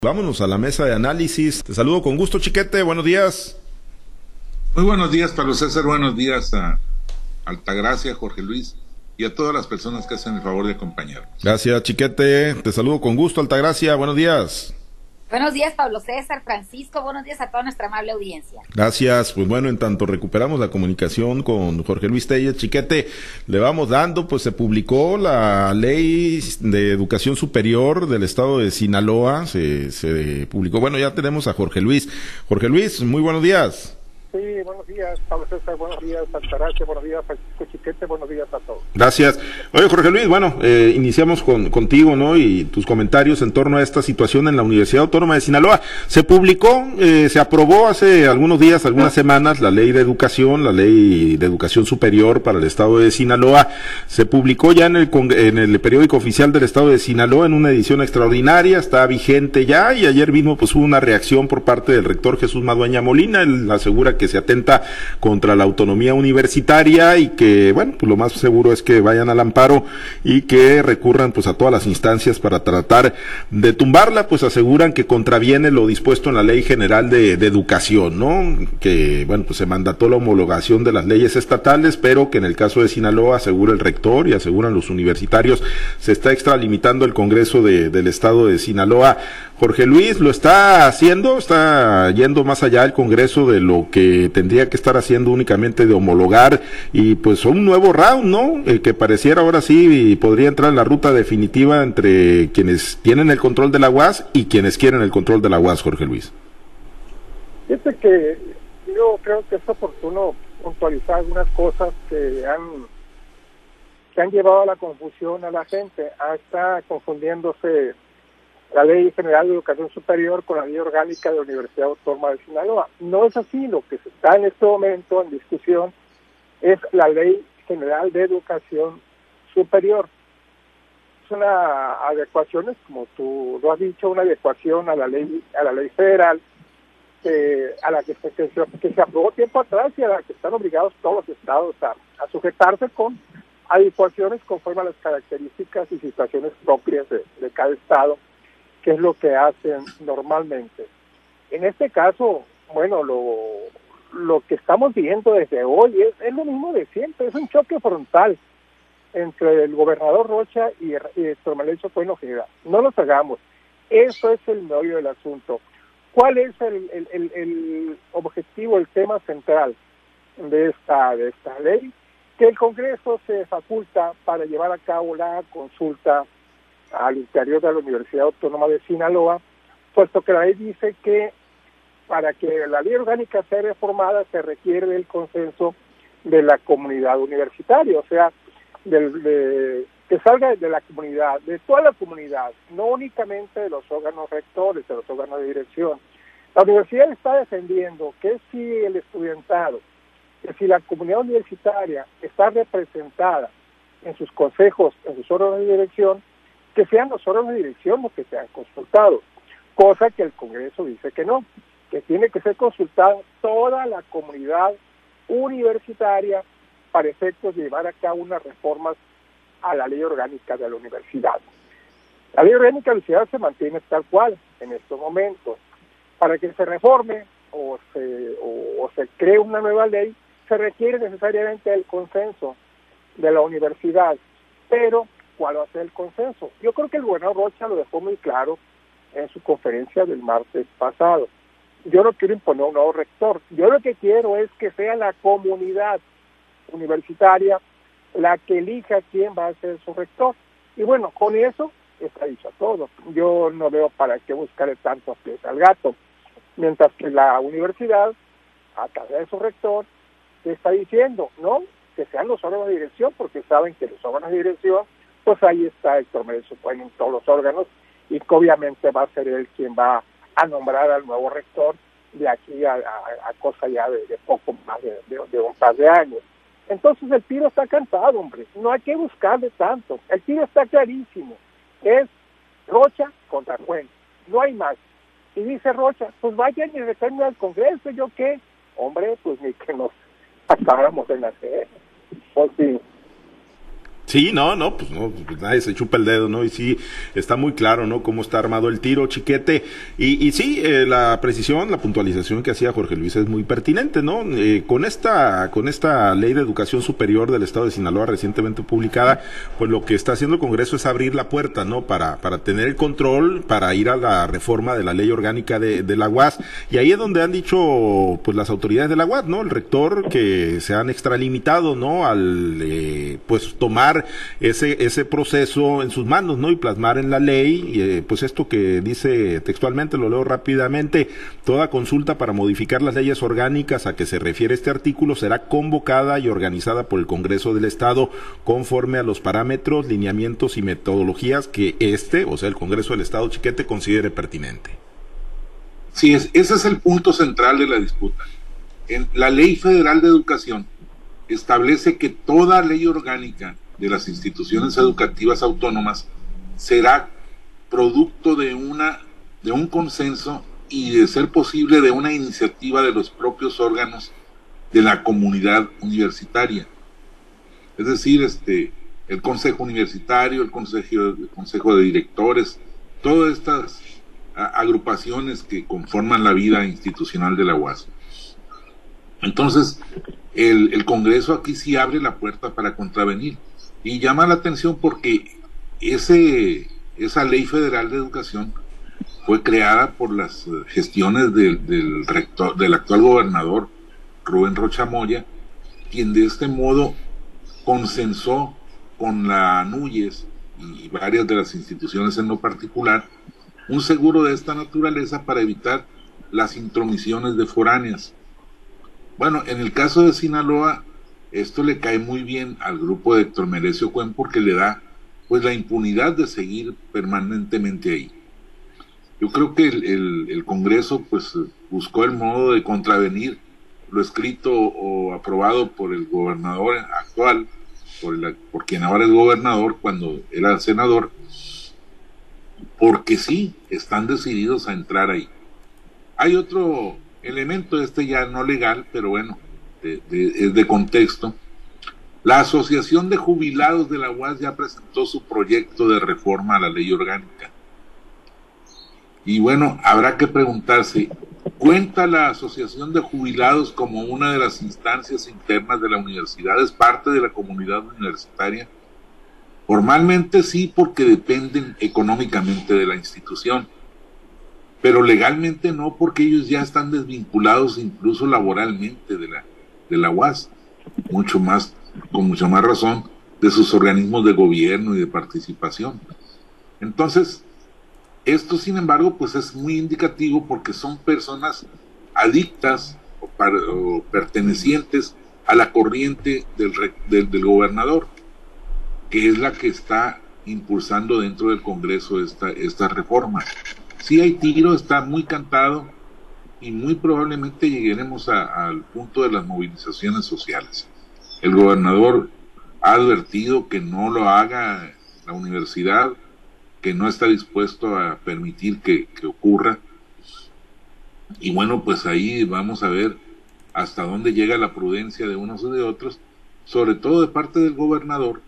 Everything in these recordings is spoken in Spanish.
Vámonos a la mesa de análisis. Te saludo con gusto, Chiquete. Buenos días. Muy buenos días, Pablo César. Buenos días a Altagracia, Jorge Luis y a todas las personas que hacen el favor de acompañarnos. Gracias, Chiquete. Te saludo con gusto, Altagracia. Buenos días. Buenos días, Pablo César, Francisco. Buenos días a toda nuestra amable audiencia. Gracias. Pues bueno, en tanto recuperamos la comunicación con Jorge Luis Telles, Chiquete, le vamos dando, pues se publicó la Ley de Educación Superior del Estado de Sinaloa. Se publicó. Bueno, ya tenemos a Jorge Luis. Jorge Luis, muy buenos días. Sí, buenos días, Pablo César, buenos días, Altagracia, buenos días, Francisco Chiquete, buenos días a todos. Gracias. Oye, Jorge Luis, bueno, iniciamos contigo, ¿no? Y tus comentarios en torno a esta situación en la Universidad Autónoma de Sinaloa. Se publicó, se aprobó hace algunos días, algunas semanas, la Ley de Educación, la Ley de Educación Superior para el Estado de Sinaloa. Se publicó ya en el periódico oficial del Estado de Sinaloa en una edición extraordinaria, está vigente ya, y ayer mismo pues hubo una reacción por parte del rector Jesús Madueña Molina. Él asegura que se atenta contra la autonomía universitaria y que, bueno, pues lo más seguro es que vayan al amparo y que recurran pues a todas las instancias para tratar de tumbarla. Pues aseguran que contraviene lo dispuesto en la Ley General de Educación, ¿no? Que, bueno, pues se mandató la homologación de las leyes estatales, pero que en el caso de Sinaloa, asegura el rector y aseguran los universitarios, se está extralimitando el Congreso del Estado de Sinaloa. Jorge Luis, ¿lo está haciendo? ¿Está yendo más allá el Congreso de lo que tendría que estar haciendo únicamente de homologar y pues un nuevo round, ¿no? Que pareciera ahora sí podría entrar en la ruta definitiva entre quienes tienen el control de la UAS y quienes quieren el control de la UAS, Jorge Luis? Fíjate que yo creo que es oportuno puntualizar algunas cosas que han llevado a la confusión a la gente. Está confundiéndose la Ley General de Educación Superior con la Ley Orgánica de la Universidad Autónoma de Sinaloa. No es así. Lo que se está en este momento en discusión es la Ley General de Educación Superior. Es una adecuación, como tú lo has dicho, una adecuación a la ley federal, a la que se aprobó tiempo atrás y a la que están obligados todos los estados a sujetarse con adecuaciones conforme a las características y situaciones propias de cada estado, que es lo que hacen normalmente. En este caso, bueno, lo que estamos viendo desde hoy es lo mismo de siempre, es un choque frontal entre el gobernador Rocha y Tormalecho Bueno Ojeda. No nos hagamos, eso es el meollo del asunto. ¿Cuál es el objetivo, el tema central de esta ley? Que el Congreso se faculta para llevar a cabo la consulta al interior de la Universidad Autónoma de Sinaloa, puesto que la ley dice que para que la ley orgánica sea reformada se requiere el consenso de la comunidad universitaria, o sea, que salga de la comunidad, de toda la comunidad, no únicamente de los órganos rectores, de los órganos de dirección. La universidad está defendiendo que si el estudiantado, que si la comunidad universitaria está representada en sus consejos, en sus órganos de dirección, que sean los órganos de dirección los que sean consultados, cosa que el Congreso dice que no, que tiene que ser consultada toda la comunidad universitaria para efectos de llevar a cabo unas reformas a la ley orgánica de la universidad. La ley orgánica de la universidad se mantiene tal cual en estos momentos. Para que se reforme o se cree una nueva ley, se requiere necesariamente el consenso de la universidad, pero ¿cuál va a ser el consenso? Yo creo que el gobernador Rocha lo dejó muy claro en su conferencia del martes pasado. Yo no quiero imponer un nuevo rector, yo lo que quiero es que sea la comunidad universitaria la que elija quién va a ser su rector. Y bueno, con eso está dicho todo. Yo no veo para qué buscarle tantos pies al gato. Mientras que la universidad, a través de su rector, está diciendo, no, que sean los órganos de dirección, porque saben que los órganos de dirección, pues ahí está Héctor Merezo, en todos los órganos, y que obviamente va a ser él quien va a nombrar al nuevo rector de aquí a cosa ya de poco más de un par de años. Entonces el tiro está cantado, hombre, no hay que buscarle tanto, el tiro está clarísimo, es Rocha contra Juez, no hay más. Y dice Rocha, pues vayan y retornen al Congreso, ¿yo qué? Hombre, pues ni que nos acabáramos de nacer, pues sí. Sí, pues nadie se chupa el dedo, ¿no? Y sí, está muy claro, ¿no? Cómo está armado el tiro, Chiquete. Y sí, la precisión, la puntualización que hacía Jorge Luis es muy pertinente, ¿no? Con esta ley de educación superior del Estado de Sinaloa recientemente publicada, pues lo que está haciendo el Congreso es abrir la puerta, ¿no? Para tener el control, para ir a la reforma de la ley orgánica de la UAS. Y ahí es donde han dicho, pues las autoridades de la UAS, ¿no? El rector, que se han extralimitado, ¿no? Al, pues tomar ese proceso en sus manos, ¿no? Y plasmar en la ley, pues esto que dice textualmente, lo leo rápidamente: toda consulta para modificar las leyes orgánicas a que se refiere este artículo será convocada y organizada por el Congreso del Estado conforme a los parámetros, lineamientos y metodologías que o sea, el Congreso del Estado, Chiquete, considere pertinente. Sí, ese es el punto central de la disputa. En la Ley Federal de Educación establece que toda ley orgánica de las instituciones educativas autónomas será producto de un consenso y, de ser posible, de una iniciativa de los propios órganos de la comunidad universitaria. Es decir, el Consejo Universitario, el Consejo de Directores, todas estas agrupaciones que conforman la vida institucional de la UAS. Entonces, el Congreso aquí sí abre la puerta para contravenir. Y llama la atención porque esa Ley Federal de Educación fue creada por las gestiones del actual gobernador Rubén Rocha Moya, quien de este modo consensó con la NUYES y varias de las instituciones en lo particular un seguro de esta naturaleza para evitar las intromisiones de foráneas. Bueno, en el caso de Sinaloa, esto le cae muy bien al grupo de Héctor Merecio Cuen, porque le da pues la impunidad de seguir permanentemente ahí. Yo creo que el Congreso pues buscó el modo de contravenir lo escrito o aprobado por el gobernador actual, por quien ahora es gobernador cuando era senador, porque sí, están decididos a entrar ahí. Hay otro elemento, ya no legal, pero bueno, es de contexto. La Asociación de Jubilados de la UAS ya presentó su proyecto de reforma a la ley orgánica. Y bueno, habrá que preguntarse, ¿cuenta la Asociación de Jubilados como una de las instancias internas de la universidad? ¿Es parte de la comunidad universitaria? Formalmente sí, porque dependen económicamente de la institución, pero legalmente no, porque ellos ya están desvinculados incluso laboralmente de la UAS, con mucha más razón de sus organismos de gobierno y de participación. Entonces, esto sin embargo pues es muy indicativo, porque son personas adictas o pertenecientes a la corriente del gobernador, que es la que está impulsando dentro del Congreso esta reforma. Sí hay tiro, está muy cantado, y muy probablemente lleguemos al punto de las movilizaciones sociales. El gobernador ha advertido que no lo haga la universidad, que no está dispuesto a permitir que ocurra. Y bueno, pues ahí vamos a ver hasta dónde llega la prudencia de unos y de otros, sobre todo de parte del gobernador,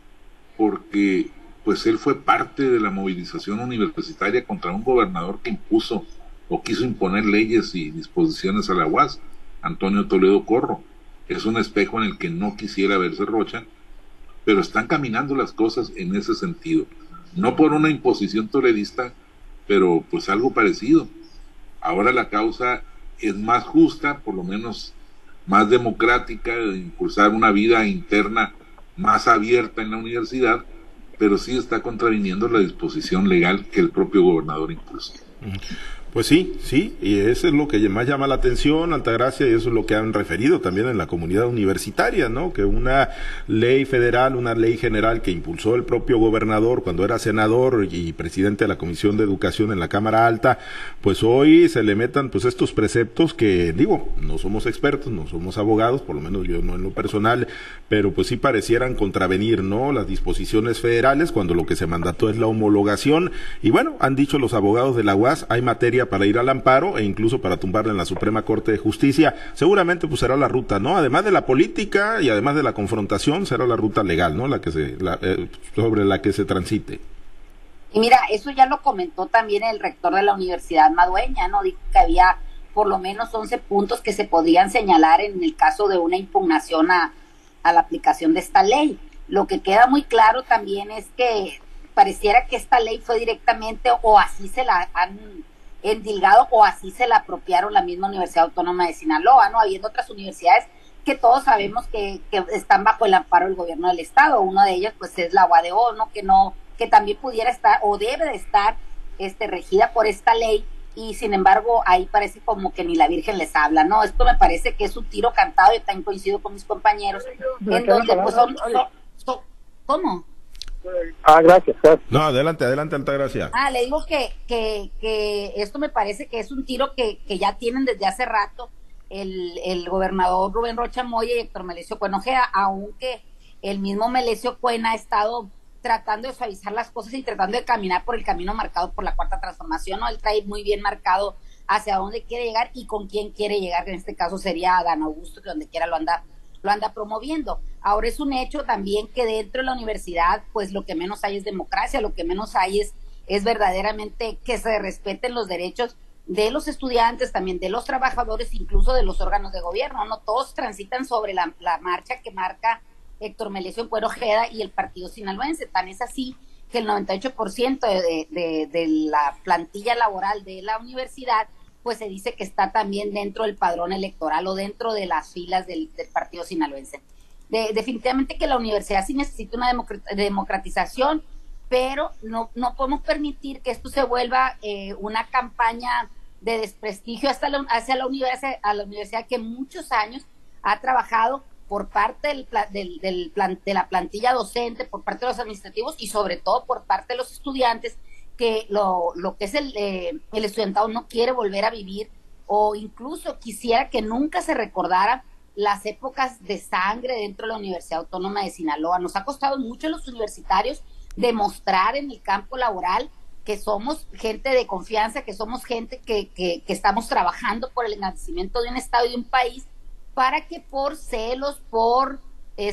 porque pues él fue parte de la movilización universitaria contra un gobernador que impuso o quiso imponer leyes y disposiciones a la UAS, Antonio Toledo Corro. Es un espejo en el que no quisiera verse Rocha, pero están caminando las cosas en ese sentido. No por una imposición toledista, pero pues algo parecido. Ahora la causa es más justa, por lo menos más democrática, de impulsar una vida interna más abierta en la universidad, pero sí está contraviniendo la disposición legal que el propio gobernador impulsó. Pues sí, y eso es lo que más llama la atención, Altagracia, y eso es lo que han referido también en la comunidad universitaria, ¿no? Que una ley federal, una ley general que impulsó el propio gobernador cuando era senador y presidente de la Comisión de Educación en la Cámara Alta, pues hoy se le metan pues estos preceptos que, digo, no somos expertos, no somos abogados, por lo menos yo no en lo personal, pero pues sí parecieran contravenir, ¿no? Las disposiciones federales, cuando lo que se mandató es la homologación. Y bueno, han dicho los abogados de la UAS aprobadas, hay materia para ir al amparo e incluso para tumbarla en la Suprema Corte de Justicia. Seguramente pues será la ruta, ¿no? Además de la política y además de la confrontación, será la ruta legal, ¿no? Sobre la que se transite. Y mira, eso ya lo comentó también el rector de la Universidad Madueña, ¿no? Dijo que había por lo menos 11 puntos que se podrían señalar en el caso de una impugnación a la aplicación de esta ley. Lo que queda muy claro también es que pareciera que esta ley fue directamente o así se la han endilgado o así se la apropiaron la misma Universidad Autónoma de Sinaloa, ¿no? Habiendo otras universidades que todos sabemos que están bajo el amparo del gobierno del estado. Una de ellas pues es la UADO, ¿no? Que también pudiera estar o debe de estar regida por esta ley, y sin embargo ahí parece como que ni la Virgen les habla, ¿no? Esto me parece que es un tiro cantado, y también coincido con mis compañeros, en donde pues ¿cómo? Gracias. No, adelante, Altagracia. Le digo que esto me parece que es un tiro que ya tienen desde hace rato el gobernador Rubén Rocha Moya y Héctor Melesio Cuena Ojeda, aunque el mismo Melesio Cuena ha estado tratando de suavizar las cosas y tratando de caminar por el camino marcado por la Cuarta Transformación, ¿no? Él trae muy bien marcado hacia dónde quiere llegar y con quién quiere llegar, que en este caso sería Adán Augusto, que donde quiera lo anda promoviendo. Ahora es un hecho también que dentro de la universidad, pues lo que menos hay es democracia, lo que menos hay es verdaderamente que se respeten los derechos de los estudiantes, también de los trabajadores, incluso de los órganos de gobierno, ¿no? Todos transitan sobre la marcha que marca Héctor Melesio Cuena Ojeda y el partido sinaloense. Tan es así que el 98% de la plantilla laboral de la universidad pues se dice que está también dentro del padrón electoral o dentro de las filas del partido sinaloense. Definitivamente que la universidad sí necesita una democratización, pero no podemos permitir que esto se vuelva una campaña de desprestigio hacia la universidad que muchos años ha trabajado por parte de la plantilla docente, por parte de los administrativos y sobre todo por parte de los estudiantes, que lo que es el estudiantado no quiere volver a vivir, o incluso quisiera que nunca se recordara las épocas de sangre dentro de la Universidad Autónoma de Sinaloa. Nos ha costado mucho a los universitarios demostrar en el campo laboral que somos gente de confianza, que somos gente que estamos trabajando por el engrandecimiento de un estado y de un país, para que por celos, por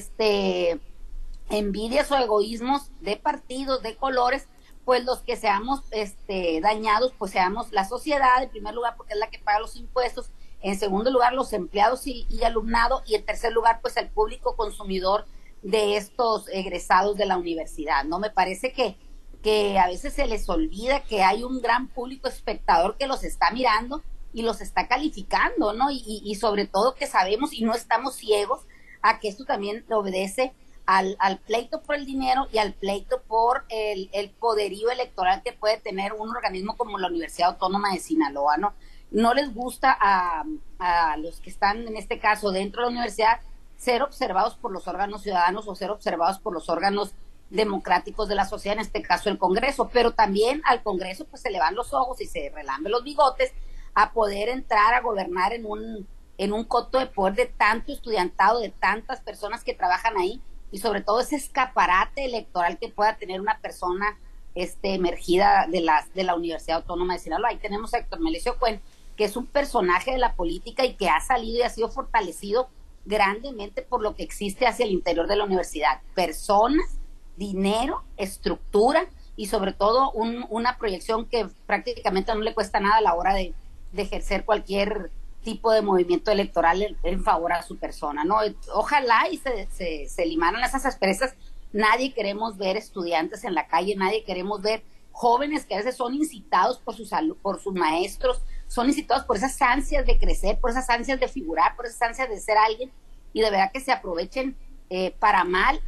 envidias o egoísmos de partidos, de colores, pues los que seamos dañados, pues seamos la sociedad, en primer lugar, porque es la que paga los impuestos, en segundo lugar, los empleados y alumnado, y en tercer lugar, pues el público consumidor de estos egresados de la universidad, ¿no? Me parece que a veces se les olvida que hay un gran público espectador que los está mirando y los está calificando, ¿no? Y sobre todo que sabemos y no estamos ciegos a que esto también obedece al pleito por el dinero y al pleito por el poderío electoral que puede tener un organismo como la Universidad Autónoma de Sinaloa, ¿no? No les gusta a los que están en este caso dentro de la universidad ser observados por los órganos ciudadanos o ser observados por los órganos democráticos de la sociedad, en este caso el Congreso, pero también al Congreso pues se le van los ojos y se relambe los bigotes a poder entrar a gobernar en un coto de poder de tanto estudiantado, de tantas personas que trabajan ahí, y sobre todo ese escaparate electoral que pueda tener una persona emergida de la Universidad Autónoma de Sinaloa. Ahí tenemos a Héctor Melesio Cuena, que es un personaje de la política y que ha salido y ha sido fortalecido grandemente por lo que existe hacia el interior de la universidad. Personas, dinero, estructura y sobre todo una proyección que prácticamente no le cuesta nada a la hora de ejercer cualquier tipo de movimiento electoral en favor a su persona, ¿no? Ojalá y se limaran esas asperezas. Nadie queremos ver estudiantes en la calle, nadie queremos ver jóvenes que a veces son incitados por sus maestros, son incitados por esas ansias de crecer, por esas ansias de figurar, por esas ansias de ser alguien, y de verdad que se aprovechen para mal,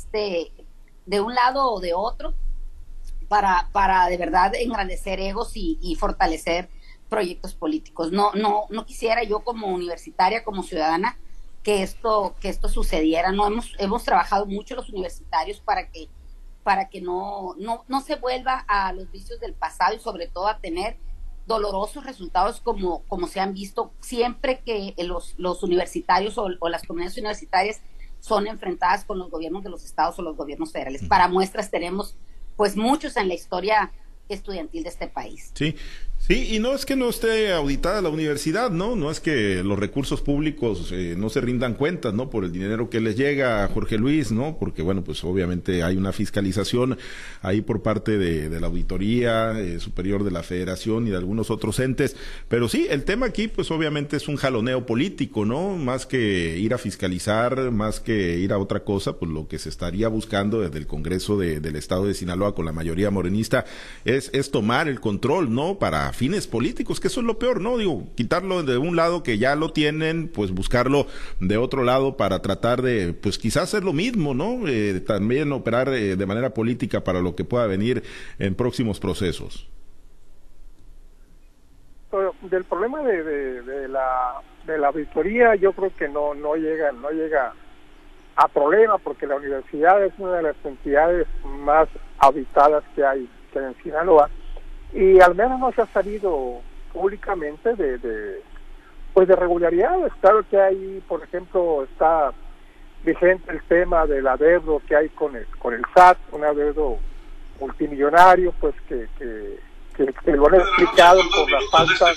de un lado o de otro, para de verdad engrandecer egos y fortalecer proyectos políticos. No quisiera yo como universitaria, como ciudadana, que esto sucediera. No hemos trabajado mucho los universitarios para que no se vuelva a los vicios del pasado y sobre todo a tener dolorosos resultados como se han visto siempre que los universitarios o las comunidades universitarias son enfrentadas con los gobiernos de los estados o los gobiernos federales. Para muestras tenemos pues muchos en la historia estudiantil de este país. Sí, Sí, y no es que no esté auditada la universidad, ¿no? No es que los recursos públicos no se rindan cuentas, ¿no? Por el dinero que les llega a Jorge Luis, ¿no? Porque, bueno, pues obviamente hay una fiscalización ahí por parte de la Auditoría Superior de la Federación y de algunos otros entes. Pero sí, el tema aquí, pues obviamente es un jaloneo político, ¿no? Más que ir a fiscalizar, más que ir a otra cosa, pues lo que se estaría buscando desde el Congreso del Estado de Sinaloa con la mayoría morenista es tomar el control, ¿no? Para fines políticos, que eso es lo peor, ¿no? Digo, quitarlo de un lado que ya lo tienen, pues buscarlo de otro lado para tratar de, pues quizás hacer lo mismo, ¿no? También operar de manera política para lo que pueda venir en próximos procesos. Pero del problema de la auditoría, yo creo que no llega a problema, porque la universidad es una de las entidades más auditadas que hay en Sinaloa, y al menos no se ha sabido públicamente de regularidades. Claro que hay, por ejemplo, está vigente el tema del adeudo que hay con el SAT, un adeudo multimillonario, pues que lo han explicado por la falta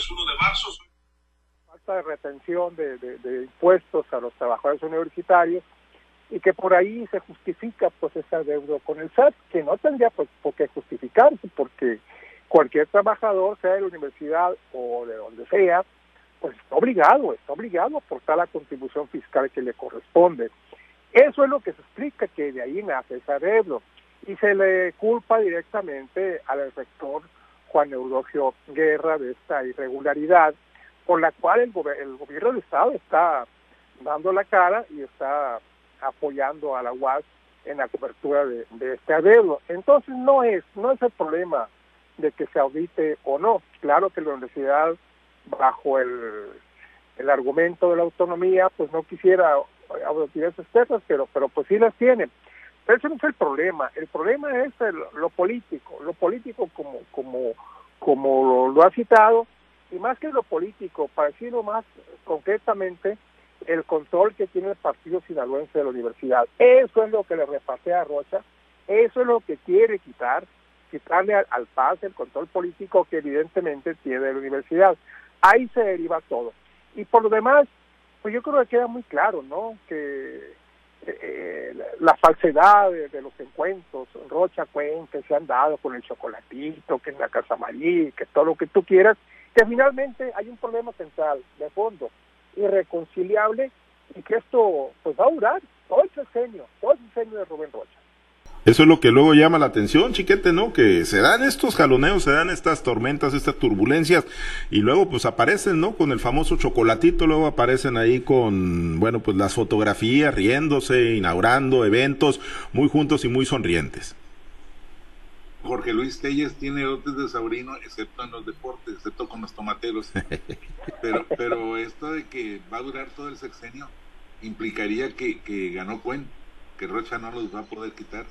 de retención de impuestos a los trabajadores universitarios, y que por ahí se justifica pues ese adeudo con el SAT, que no tendría pues por qué justificarse, porque cualquier trabajador, sea de la universidad o de donde sea, pues está obligado a aportar la contribución fiscal que le corresponde. Eso es lo que se explica, que de ahí nace ese adeudo, y se le culpa directamente al rector Juan Eudogio Guerra de esta irregularidad, por la cual el gobierno del Estado está dando la cara y está apoyando a la UAS en la cobertura de este adeudo. Entonces no es el problema de que se audite o no. Claro que la universidad, bajo el argumento de la autonomía, pues no quisiera auditorías externas, pero pues sí las tiene. Pero ese no es el problema es lo político como lo ha citado, y más que lo político, para decirlo más concretamente, el control que tiene el partido sinaloense de la universidad. Eso es lo que le repatea a Rocha, eso es lo que quiere quitarle al PAS el control político que evidentemente tiene la universidad. Ahí se deriva todo. Y por lo demás, pues yo creo que queda muy claro, ¿no? Que la falsedad de los encuentros, Rocha Cuen, que se han dado con el chocolatito, que en la Casa Marí, que todo lo que tú quieras, que finalmente hay un problema central, de fondo, irreconciliable, y que esto pues va a durar todo el sexenio de Rubén Rocha. Eso es lo que luego llama la atención, Chiquete, ¿no? Que se dan estos jaloneos, se dan estas tormentas, estas turbulencias, y luego pues aparecen, ¿no? Con el famoso chocolatito, luego aparecen ahí con, bueno, pues las fotografías, riéndose, inaugurando eventos, muy juntos y muy sonrientes. Jorge Luis Telles tiene dotes de sobrino, excepto en los deportes, excepto con los tomateros. Pero esto de que va a durar todo el sexenio implicaría que ganó Cuen, que Rocha no los va a poder quitar.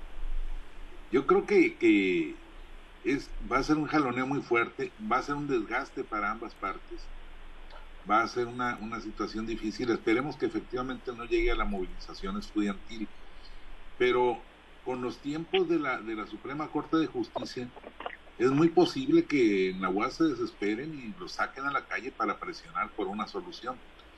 Yo creo que va a ser un jaloneo muy fuerte, va a ser un desgaste para ambas partes, va a ser una situación difícil. Esperemos que efectivamente no llegue a la movilización estudiantil, pero con los tiempos de la Suprema Corte de Justicia, es muy posible que en la UAS se desesperen y los saquen a la calle para presionar por una solución.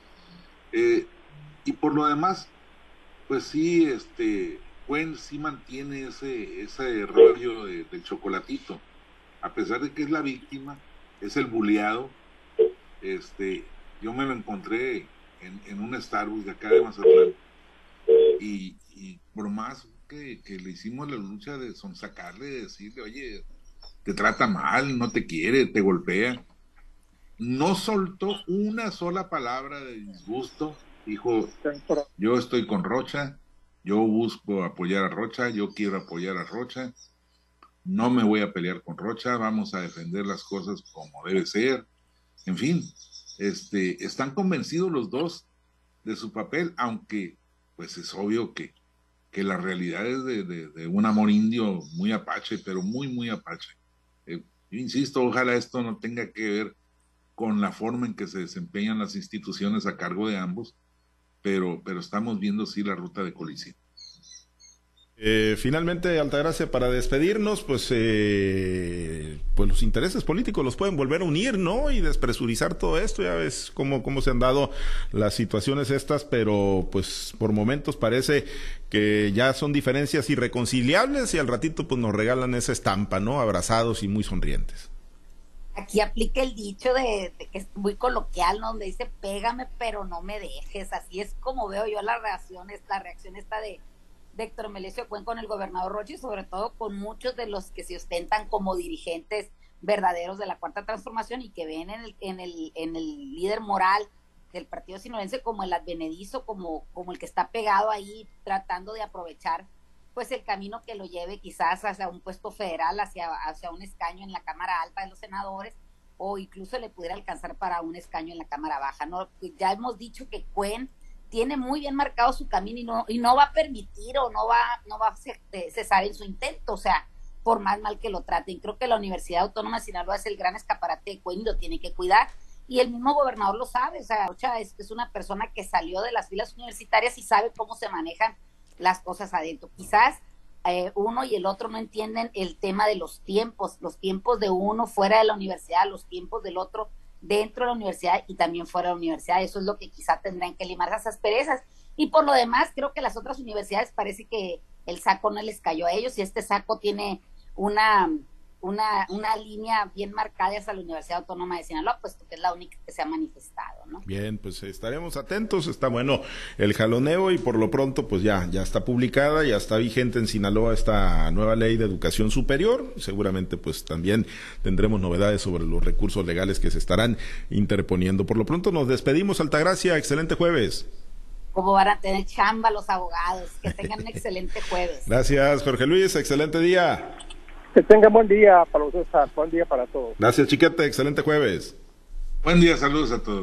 Y por lo demás, pues sí, Cuen sí mantiene ese rollo del chocolatito, a pesar de que es la víctima, es el buleado. Yo me lo encontré en un Starbucks de acá de Mazatlán, y por más que le hicimos la lucha de sonsacarle, de decirle, oye, te trata mal, no te quiere, te golpea, no soltó una sola palabra de disgusto. Dijo, yo estoy con Rocha, yo busco apoyar a Rocha, yo quiero apoyar a Rocha, no me voy a pelear con Rocha, vamos a defender las cosas como debe ser. En fin, están convencidos los dos de su papel, aunque pues es obvio que la realidad es de un amor indio muy apache, pero muy, muy apache. Yo insisto, ojalá esto no tenga que ver con la forma en que se desempeñan las instituciones a cargo de ambos, pero estamos viendo sí la ruta de colisión. Finalmente, Altagracia, para despedirnos, pues los intereses políticos los pueden volver a unir, ¿no? Y despresurizar todo esto. Ya ves cómo se han dado las situaciones estas, pero pues por momentos parece que ya son diferencias irreconciliables y al ratito pues nos regalan esa estampa, ¿no? Abrazados y muy sonrientes. Aquí aplica el dicho de que es muy coloquial, ¿no? Donde dice, pégame pero no me dejes. Así es como veo yo la reacción esta de Héctor Melesio Cuen con el gobernador Rocha y sobre todo con muchos de los que se ostentan como dirigentes verdaderos de la Cuarta Transformación y que ven en el líder moral del partido sinaloense como el advenedizo, como el que está pegado ahí tratando de aprovechar pues el camino que lo lleve quizás hacia un puesto federal, hacia un escaño en la Cámara Alta de los Senadores, o incluso le pudiera alcanzar para un escaño en la Cámara Baja, ¿no? Ya hemos dicho que Cuen tiene muy bien marcado su camino y no va a permitir o no va a cesar en su intento, o sea, por más mal que lo traten. Creo que la Universidad Autónoma de Sinaloa es el gran escaparate de Cuen y lo tiene que cuidar, y el mismo gobernador lo sabe. O sea, Rocha es una persona que salió de las filas universitarias y sabe cómo se manejan las cosas adentro. Quizás uno y el otro no entienden el tema de los tiempos de uno fuera de la universidad, los tiempos del otro dentro de la universidad y también fuera de la universidad. Eso es lo que quizá tendrán que limar esas asperezas. Y por lo demás, creo que las otras universidades parece que el saco no les cayó a ellos y este saco tiene una línea bien marcada hacia la Universidad Autónoma de Sinaloa, puesto que es la única que se ha manifestado, ¿no? Bien, pues estaremos atentos. Está bueno el jaloneo y por lo pronto pues ya está publicada, ya está vigente en Sinaloa esta nueva ley de educación superior. Seguramente pues también tendremos novedades sobre los recursos legales que se estarán interponiendo. Por lo pronto nos despedimos, Altagracia, excelente jueves. ¿Cómo van a tener chamba los abogados? Que tengan un excelente jueves. Gracias, Jorge Luis, excelente día. Que tengan buen día, Pablo César, buen día para todos. Gracias, Chiquete, excelente jueves. Buen día, saludos a todos.